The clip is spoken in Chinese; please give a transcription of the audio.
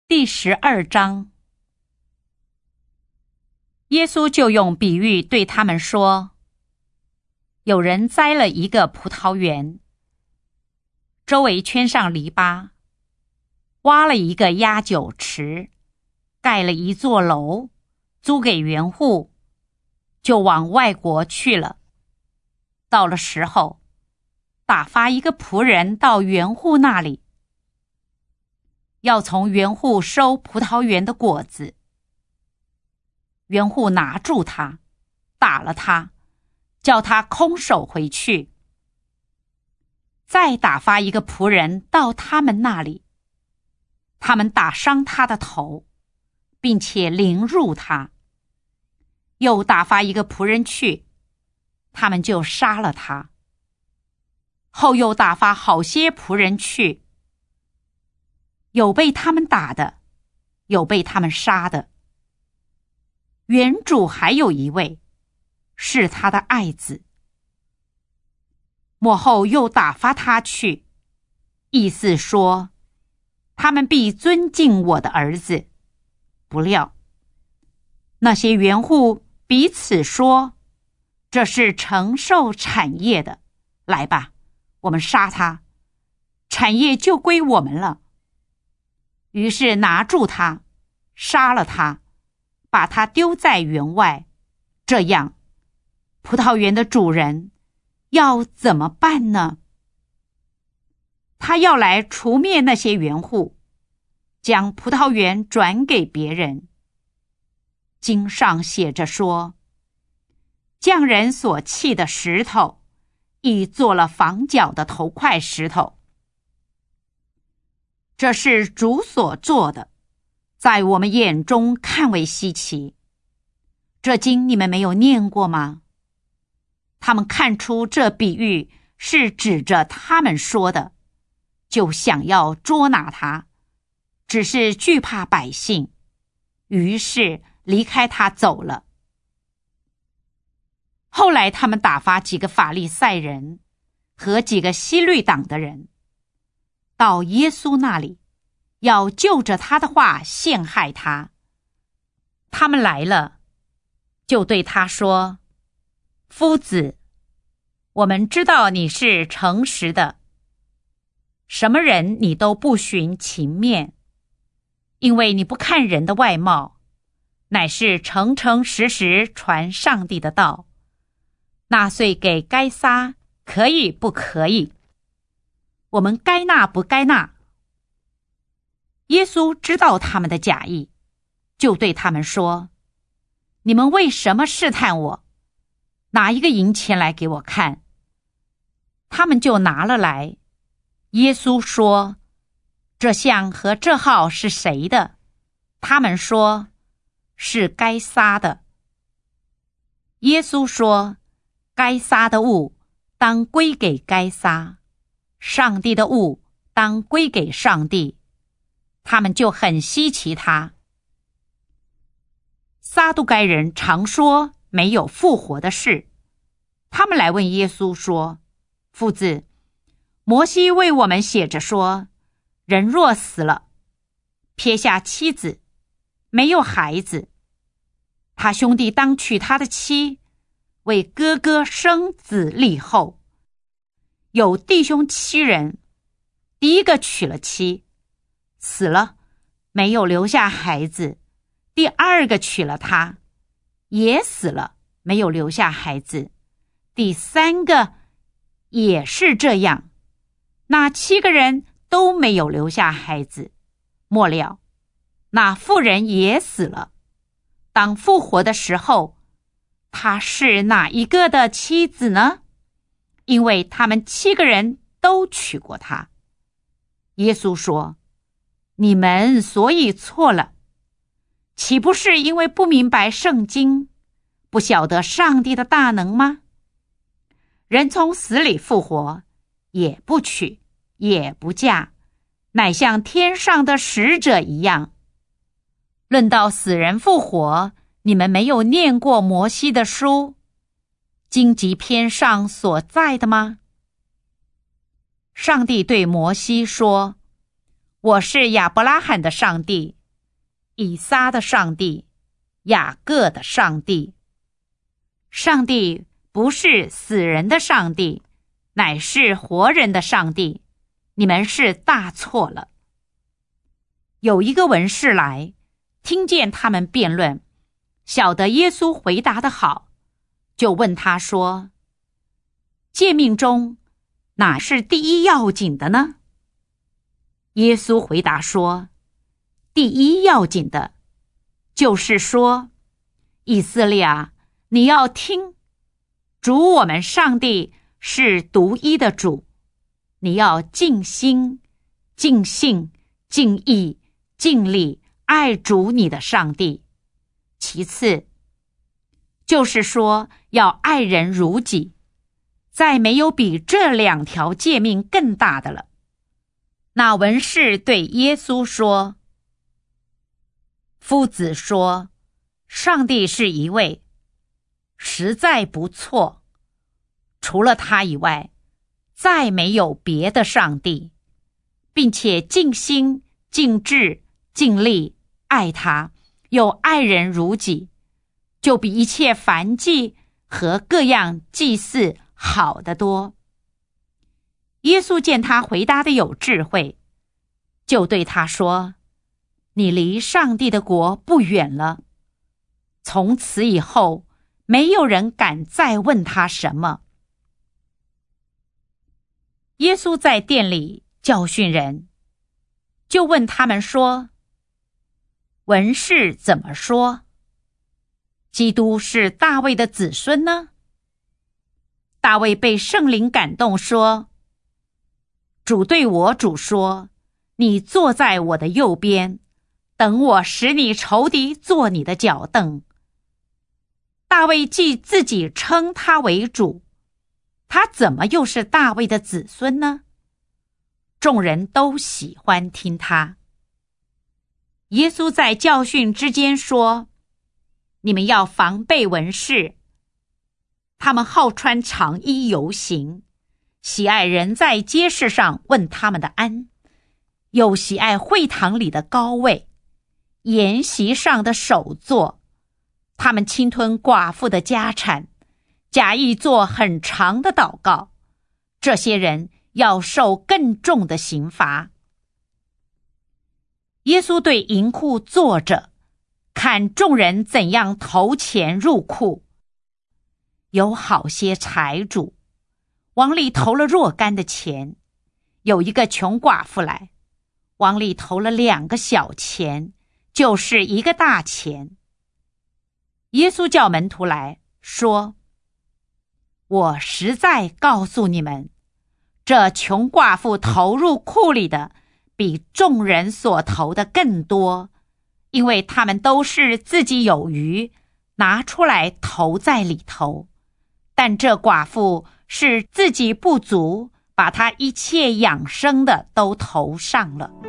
第12章，耶稣就用比喻对他们说，有人栽了一个葡萄园，周围圈上篱笆，挖了一个压酒池，盖了一座楼，租给园户，就往外国去了。到了时候，打发一个仆人到园户那里，要从园户收葡萄园的果子。园户拿住他，打了他，叫他空手回去。再打发一个仆人到他们那里，他们打伤他的头，并且凌辱他。又打发一个仆人去，他们就杀了他。后又打发好些仆人去，有被他们打的，有被他们杀的。园主还有一位，是他的爱子。末后又打发他去，意思说，他们必尊敬我的儿子。不料，那些园户彼此说，这是承受产业的，来吧，我们杀他，产业就归我们了。于是拿住他，杀了他，把他丢在园外。这样，葡萄园的主人要怎么办呢？他要来除灭那些园户，将葡萄园转给别人。经上写着说，匠人所砌的石头，已做了房角的头块石头。这是主所做的，在我们眼中看为稀奇。这经你们没有念过吗？他们看出这比喻是指着他们说的，就想要捉拿他，只是惧怕百姓，于是离开他走了。后来他们打发几个法利赛人和几个希律党的人到耶稣那里，要就着他的话陷害他。他们来了，就对他说，夫子，我们知道你是诚实的，什么人你都不徇情面，因为你不看人的外貌，乃是诚诚实实传上帝的道。纳税给该撒可以不可以？我们该纳不该纳？耶稣知道他们的假意，就对他们说，你们为什么试探我？拿一个银钱来给我看。他们就拿了来。耶稣说，这像和这号是谁的？他们说，是该撒的。耶稣说，该撒的物当归给该撒，上帝的物当归给上帝。他们就很稀奇他。撒都该人常说没有复活的事，他们来问耶稣说，夫子，摩西为我们写着说，人若死了，撇下妻子，没有孩子，他兄弟当娶他的妻，为哥哥生子立后。有弟兄7人，第一个娶了妻，死了，没有留下孩子，第二个娶了他，也死了，没有留下孩子，第三个也是这样，那7个人都没有留下孩子。末了，那妇人也死了。当复活的时候，她是哪一个的妻子呢？因为他们7个人都娶过她。耶稣说，你们所以错了，岂不是因为不明白圣经，不晓得上帝的大能吗？人从死里复活，也不娶，也不嫁，乃像天上的使者一样。论到死人复活，你们没有念过摩西的书，荆棘篇上所在的吗？上帝对摩西说，我是亚伯拉罕的上帝， 以撒的上帝，雅各的上帝。上帝不是死人的上帝，乃是活人的上帝，你们是大错了。有一个文士来，听见他们辩论，晓得耶稣回答得好，就问他说：诫命中哪是第一要紧的呢？耶稣回答说：第一要紧的，就是说，以色列啊，你要听，主我们上帝是独一的主，你要尽心、尽性、尽意、尽力爱主你的上帝。其次，就是说要爱人如己，再没有比这2条诫命更大的了。那文士对耶稣说：夫子说，上帝是一位，实在不错，除了他以外，再没有别的上帝，并且尽心、尽智、尽力爱他，又爱人如己，就比一切燔祭和各样祭祀好得多。耶稣见他回答的有智慧，就对他说：你离上帝的国不远了。从此以后，没有人敢再问他什么。耶稣在殿里教训人，就问他们说：文士怎么说？基督是大卫的子孙呢？大卫被圣灵感动说：主对我主说，你坐在我的右边，等我使你仇敌做你的脚凳。大卫既自己称他为主，他怎么又是大卫的子孙呢？众人都喜欢听他。耶稣在教训之间说：你们要防备文士，他们好穿长衣游行，喜爱人在街市上问他们的安，又喜爱会堂里的高位，筵席上的首座。他们侵吞寡妇的家产，假意做很长的祷告，这些人要受更重的刑罚。耶稣对银库坐着，看众人怎样投钱入库。有好些财主往里投了若干的钱，有一个穷寡妇来，往里投了2个小钱，就是1个大钱。耶稣叫门徒来说：我实在告诉你们，这穷寡妇投入库里的比众人所投的更多，因为他们都是自己有余，拿出来投在里头，但这寡妇是自己不足，把她一切养生的都投上了。